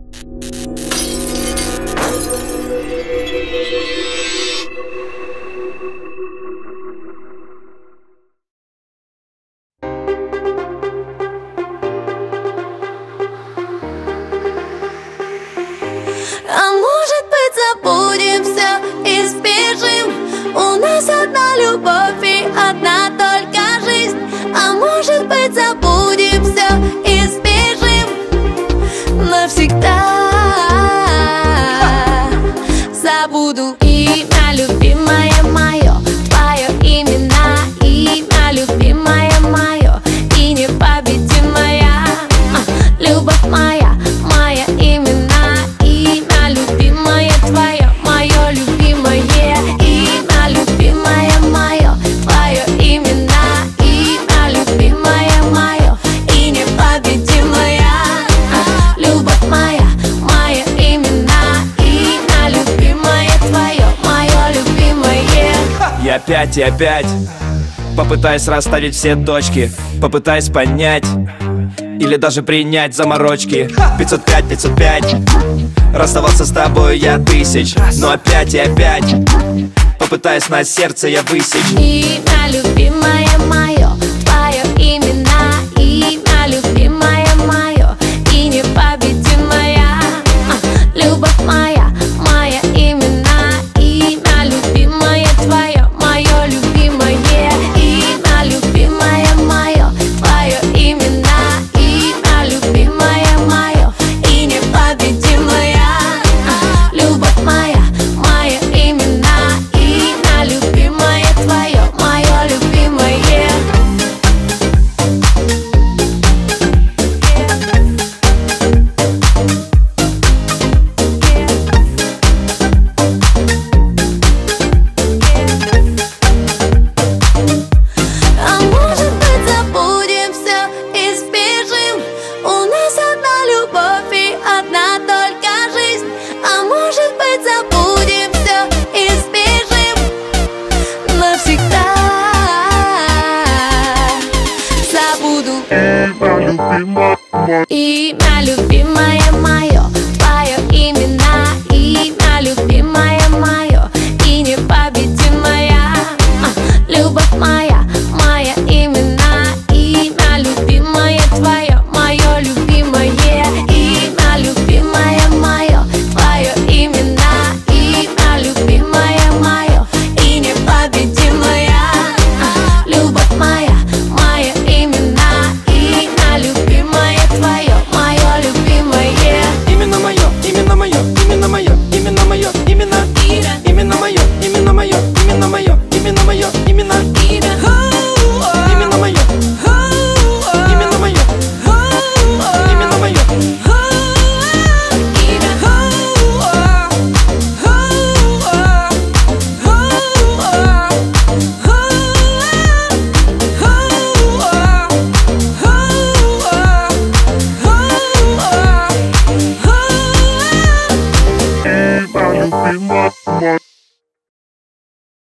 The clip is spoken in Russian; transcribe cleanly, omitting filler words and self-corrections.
А может быть, забудем все и сбежим? У нас одна любовь и одна только жизнь. А может быть, забудем все и сбежим навсегда. Забуду имя, любимое мое, твое имя, имя, любимое мое, и непобедимая любовь моя, моя имена, имя, любимое твое, мое любимое имя, любимое мое, твое имена, имя, любимое мое, и непобедимая любовь моя, моя имена, имя, любимое твое, мое любимое. Я опять и опять попытаюсь расставить все точки, попытаюсь понять или даже принять заморочки. 505, 505, расставался с тобой я тысяч, но опять и опять попытаюсь на сердце я высечь имя, любимое мое, твое имена, имя, любимое мое, и непобедимая любовь моя, моя имена, имя, любимое твое, мое любимое имя, любимое мое, твое имена, имя, любимое мое, и непобедимая любовь моя, моя имена, имя, любимое твое, мое любимое. А может быть, забудем все и сбежим? У нас одна любовь и одна только жизнь. А может быть, забудем все и сбежим навсегда. Забуду имя, любимое